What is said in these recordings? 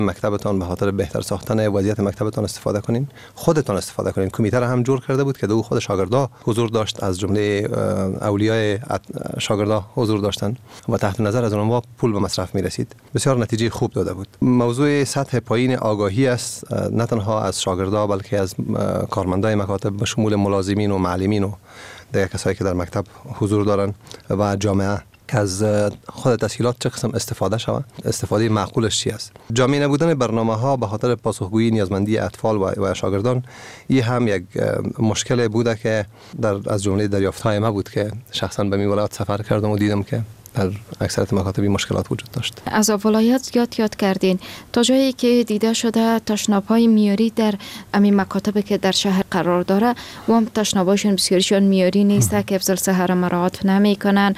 مکتبتان به خاطر بهتر ساختن وضعیت مکتبتان استفاده کنین، خودتان استفاده کنین. کمیته را هم جور کرده بود که دو خود شاگردا حضور داشت، از جمله اولیای شاگردا حضور داشتند و تحت نظر از اونها پول به مصرف می رسید. بسیار نتیجه خوب داده بود. موضوع سطح پایین آگاهی است، نه تنها از شاگردا بلکه از کارمندای مکاتب به شمول ملازمین و معلمین و دیگر کسایی که در مکتب حضور دارن و جامعه، که از خود تسهیلات چه قسم استفاده شود، استفاده معقولش چی است. جامع نبودن برنامه ها به خاطر پاسخگویی نیازمندی اطفال و شاگردان، این هم یک مشکل بوده که از جمله دریافت های ما بود که شخصا به می ولایت سفر کردم و دیدم که در اکثریت مکاتب مشکلات وجود داشت. از ولایت یاد کردین تا جایی که دیده شده تشناب‌های میاری در همین مکاتب که در شهر قرار داره و هم تشناب‌هاشون بسیاریشون میاری نیست که افضل صحه مراعات نمیکنن،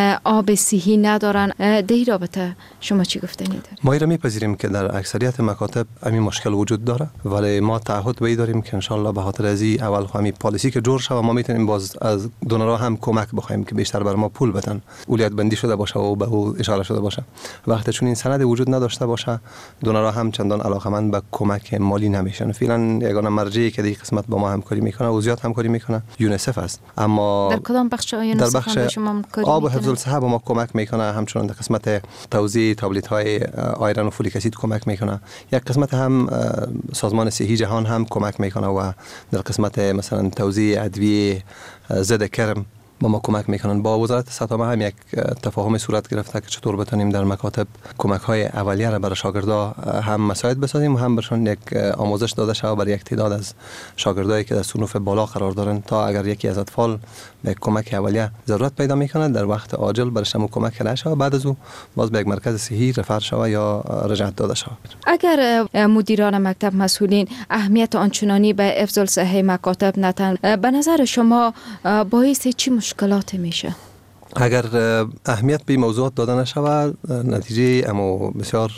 آب صحی ندارن. در رابطه شما چی گفتنید؟ ما را میپذیریم که در اکثریت مکاتب همین مشکل وجود داره، ولی ما تعهد به داریم که ان شاء الله به خاطر از این اول همین پالیسی که جور شود ما میتونیم باز از دونرها هم کمک بخوایم که بیشتر بر ما پول بدن، اولیت بندی شده باشه و به او اشاره شده باشه. وقتی چون این سند وجود نداشته باشه دونرها هم چندان علاقمند به کمک مالی نمیشن. فعلا یگانه مرجعی که در قسمت با ما همکاری میکنه و زیاد همکاری میکنه یونیسف است. اما در کدام بخش یونیسف در بخش آب و حفظ الصحه با ما کمک میکنه، همچنان در قسمت توزیع تابلت های آیرن و فولیک اسید کمک میکنه. یک قسمت هم سازمان صحی جهان هم کمک میکنه و در قسمت مثلا توزیع ادویه ضد کرم با ما کمک میکنن. با وزارت سطح هم یک تفاهم صورت گرفته که چطور بتونیم در مکاتب کمک های اولیه را برای شاگردا هم مساعد بسازیم و هم برشان یک آموزش داده شود برای یک تعداد از شاگردایی که در صنوف بالا قرار دارن، تا اگر یکی از اطفال به کمک اولیه ضرورت پیدا میکنه در وقت عاجل برش هم کمک کرده شود، بعد از او باز به یک مرکز صحی رفر شود یا رجعت داده شود. اگر مدیران مکتب مسئولین اهمیت آنچنانی به حفظ الصحه مکاتب ندن، به نظر شما باعث چی مشکلات میشه؟ اگر اهمیت به موضوعات داده نشود، نتیجه اما بسیار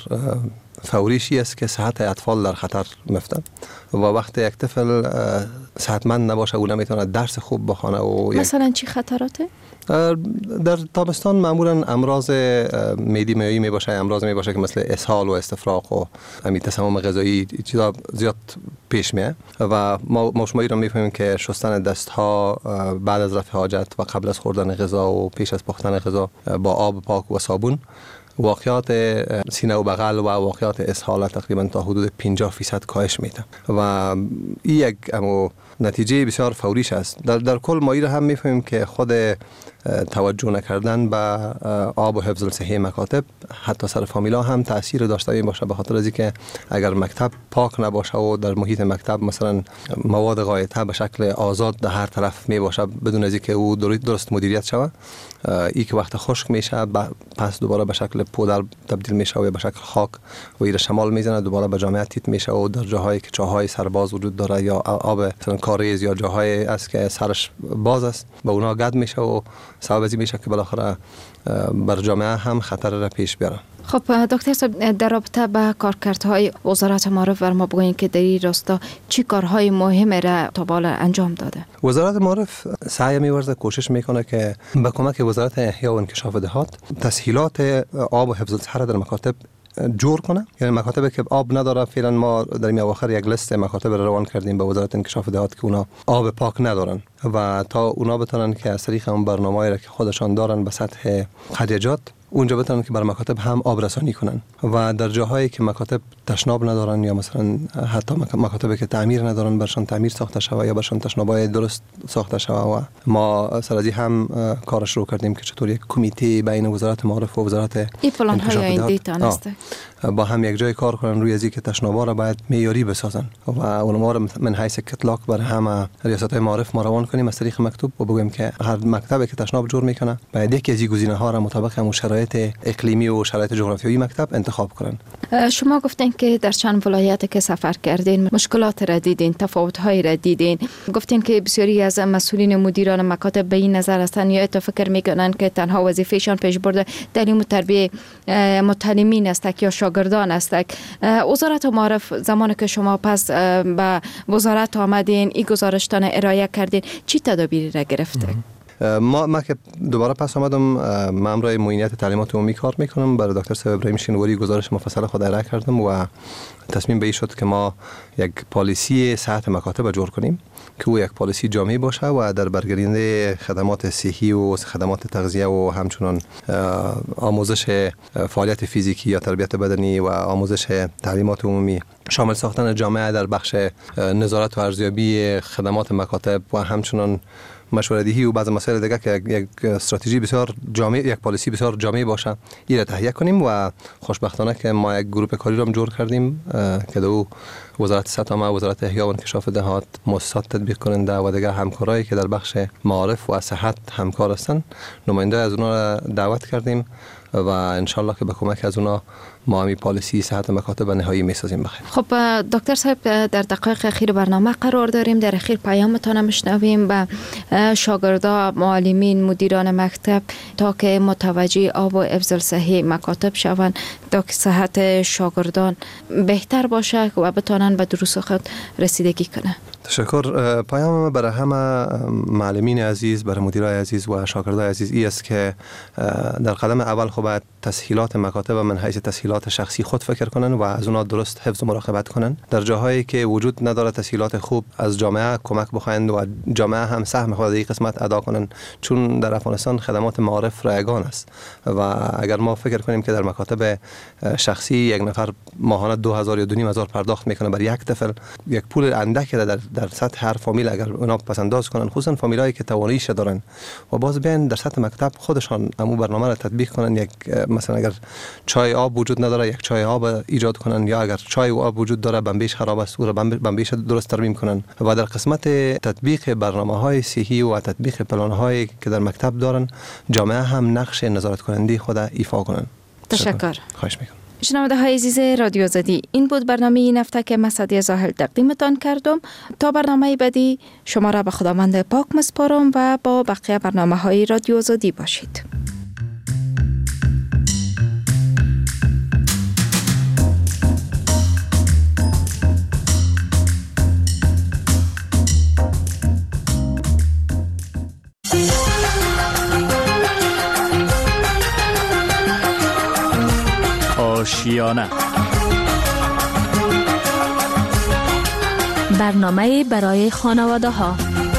فوریشی است که صحت اطفال در خطر میفته و وقتی یک طفل صحتمند نباشه او نمیتونه درس خوب بخونه. و مثلا چی خطراته؟ در تابستان معمولا امراض معدی معوی می باشه، امراض می باشه که مثل اسهال و استفراغ و همین تسمم غذایی چیزا زیاد پیش میاد و ما شما را میفهمیم که شستن دست ها بعد از رفع حاجت و قبل از خوردن غذا و پیش از پختن غذا با آب پاک و صابون، واقعات سینه و بغل و واقعات اسهال تقریبا تا حدود 50% کاهش میده و این یک نتیجه بسیار فوریش است. در کل ما را هم میفهمیم که خود توجه نکردن به آب و حفظ الصحه مکاتب حتی سر فامیلا هم تاثیر داشته باشه، به خاطر از اینکه اگر مکتب پاک نباشه و در محیط مکتب مثلا مواد غایطه به شکل آزاد در هر طرف می باشه بدون از اینکه او درست مدیریت شود، این که وقت خشک میشه پس دوباره به شکل پودر تبدیل میشه و به شکل خاک و این شمال میزنه، دوباره به جامعه تیت میشه و در جاهایی که چاهای سرباز وجود داره یا آب مثلا کاریز یا جاهای است که سرش باز است به اونا گد میشه و سبب از این میشه که بالاخره بر جامعه هم خطر را پیش بیاره. خب دکتر صاحب، در رابطه با کارکردهای وزارت معارف ما بگویید که در این راستا چی کارهای مهم را تا بالا انجام داده؟ وزارت معارف سعی می‌ورزه، کوشش میکنه که به کمک وزارت احیا و انکشاف دهات تسهیلات آب و حفظ الصحه در مکاتب جور کنه. یعنی مکاتبی که آب نداره، فعلا ما در این اواخر یک لیست مکاتب رو روان کردیم به وزارت انکشاف دهات که اونا آب پاک ندارن و تا اونا بتونن که از طریق اون برنامه‌ای که خودشان دارن به سطح قریجات اونجا بتونن که بر مکاتب هم آب رسانی کنن و در جاهایی که مکاتب تشناب ندارن یا مثلا حتی مکاتبی که تعمیر ندارن برشان تعمیر ساخته شود یا برشان تشنابای درست ساخته شود و ما سر از این هم کار شروع کردیم که چطور یک کمیته بین وزارت معارف و وزارت این پلان های آینده است با هم یک جای کار کنن روی از اینکه تشنابا را باید معیاری بسازن و اونها را من حیث کتلاک بر همه ریاست معارف ما روان کنیم از طریق مکتوب و بگیم که هر مکتبی که تشناب جور میکنه باید یکی از این گزینه‌ها را مطابق همون شرایط اقلیمی و شرایط جغرافیایی مکتب انتخاب کنن. شما گفتین که در چند ولایت که سفر کردین مشکلات را دیدین، تفاوت‌های را دیدین، گفتین که بسیاری از مسئولین مدیران مکاتب به این نظر هستند یا فکر میکنن که تنها وظیفه‌شان پیشبرد تعلیم و تربیه متعلمین است یا شاگردان است. وزارت معارف زمانی که شما پس به وزارت آمدین این گزارشتان ارائه کردین چی تدابیری را گرفته؟ ما که دوباره پس آمدم مامورای معینیت تعلیمات عمومی کار میکنم. برای دکتر صاحب ابراهیم شینواری گزارش مفصل خود ارائه کردم و تصمیم به این شد که ما یک پالیسی صحت مکاتب جور کنیم که او یک پالیسی جامعی باشه و در برگرینده خدمات صحی و خدمات تغذیه و همچنان آموزش فعالیت فیزیکی یا تربیت بدنی و آموزش تعلیمات عمومی شامل ساختن جامعه در بخش نظارت و ارزیابی خدمات مکاتب و همچنان مشوره‌دهی و بعض مسائل دیگه که یک استراتژی بسیار جامع، یک پالیسی بسیار جامع باشه این را تهیه کنیم. و خوشبختانه که ما یک گروه کاری را جور کردیم که دو وزارت صحت عامه، وزارت احیا و انکشاف دهات، مؤسسات تطبیق کننده و دیگه همکارایی که در بخش معارف و صحت همکار هستند، نماینده از اونها را دعوت کردیم و انشالله که به کمک از اونا ما همی پالیسی صحت مکاتب نهایی میسازیم. بخیر. خب دکتر صاحب، در دقایق اخیر برنامه قرار داریم. در اخیر پیامتان میشنویم به شاگردا، معلمین، مدیران مکتب تا که متوجه آب و حفظ صحی مکاتب شوند تا که صحت شاگردان بهتر باشه و بتونن به دروس خود رسیدگی کنه. تشکر. پیام برای همه معلمین عزیز، برای مدیرای عزیز و شاگردای عزیز این است که در قدم اول خب باید تسهیلات مکاتب من حیث تسهیلات شخصی خود فکر کنن و از اونا درست حفظ و مراقبت کنن. در جاهایی که وجود نداره تسهیلات خوب از جامعه کمک بخواهند و جامعه هم سهم خود این قسمت ادا کنن، چون در افغانستان خدمات معارف رایگان است و اگر ما فکر کنیم که در مکاتب شخصی یک نفر ماهانه 2000 یا 2500 پرداخت میکنه برای یک طفل، یک پول اندکی در سطح هر فامیل اگر اونا پس انداز کنن، خصوصا فامیلایی که تواناییش دارن و باز بیان در سطح مکتب خودشان همون برنامه را تطبیق کنن، یک مثلا اگر چای آب وجود نداره یک چای آب ایجاد کنن، یا اگر چای و آب وجود داره بمبیش خراب است او را بمبیش درست ترمیم کنن و در قسمت تطبیق برنامه‌های صحی و تطبیق پلان‌هایی که در مکتب دارن جامعه هم نقش نظارت کننده خود ایفا کنن. تشکر. خواهش میکنم. شنونده های عزیز رادیو زدی، این بود برنامه این هفته که مسعدی زاهل تقدیمتان کردم. تا برنامه بعدی شما را به خداوند پاک مسپارم و با بقیه برنامه های رادیو زدی باشید. آشیانه، برنامه برای خانواده ها.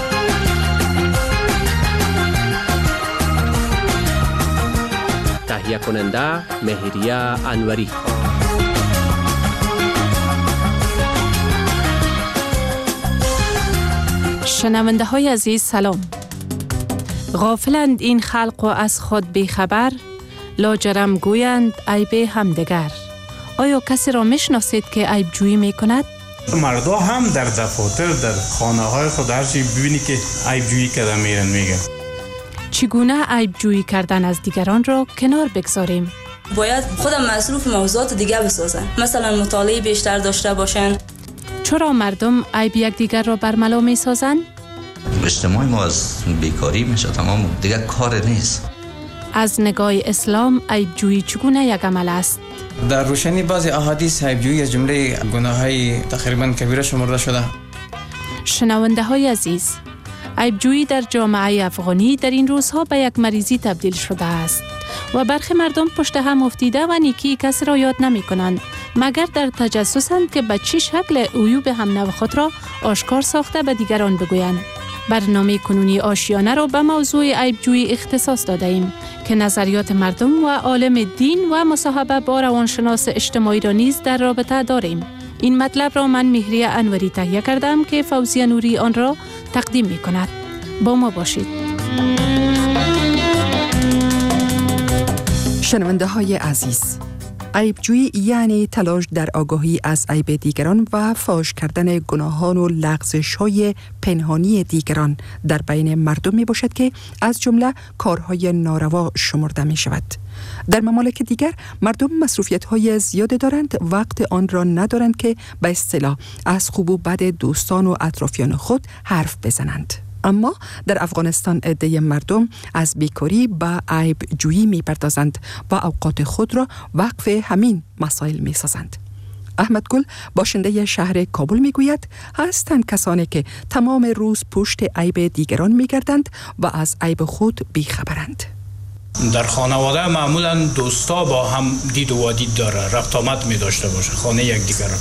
تهیه کننده مهریه انوری. شنونده های عزیز سلام. غافلند این خلق و از خود بیخبر، لاجرم گویند عیب همدیگر. آیا کسی را میشناسید که عیب جویی میکند؟ مردا هم در دفاتر در خانه های خود هرچی ببینی که عیب جویی کردن میگن. چگونه عیب جویی کردن از دیگران را کنار بگذاریم؟ باید خودم مصروف موضوعات دیگه بسازن، مثلا مطالعه بیشتر داشته باشن. چرا مردم عیب یکدیگر را برملا میسازند؟ اجتماع ما از بیکاری میشه تمام، دیگه کار نیست. از نگاه اسلام عیب جویی چگونه یک عمل است؟ در روشنی بعضی احادیث عیب جویی از جمله گناه‌های تقریباً کبیره شمرده شده. شنونده های عزیز، عیب جویی در جامعه افغانی در این روزها به یک مریضی تبدیل شده است و برخی مردم پشت هم افتیده و نیکی کسی را یاد نمی کنند مگر در تجسسند که به چه شکل عیوب هم نو خود را آشکار ساخته به دیگران بگویند. برنامه کنونی آشیانه را به موضوع عیب جویی اختصاص داده ایم که نظریات مردم و عالم دین و مصاحبه با روانشناس اجتماعی را نیز در رابطه داریم. این مطلب را من مهریه انوری تهیه کردم که فوزیه نوری آن را تقدیم می کند. با ما باشید. شنونده های عزیز، عیبجویی یعنی تلاش در آگاهی از عیب دیگران و فاش کردن گناهان و لغزش‌های پنهانی دیگران در بین مردم می باشد که از جمله کارهای ناروا شمرده می شود. در ممالک دیگر مردم مصروفیت‌های زیاد دارند، وقت آن را ندارند که به اصطلاح از خوب و بد دوستان و اطرافیان خود حرف بزنند. اما در افغانستان عده مردم از بیکاری به عیب جویی می پردازند و اوقات خود را وقف همین مسائل می سازند. احمد گل باشنده شهر کابل میگوید هستند کسانی که تمام روز پشت عیب دیگران میگردند و از عیب خود بیخبرند. در خانواده معمولا دوستا با هم دید و وادید داره، ربط آمد می داشته باشه، خانه یک دیگر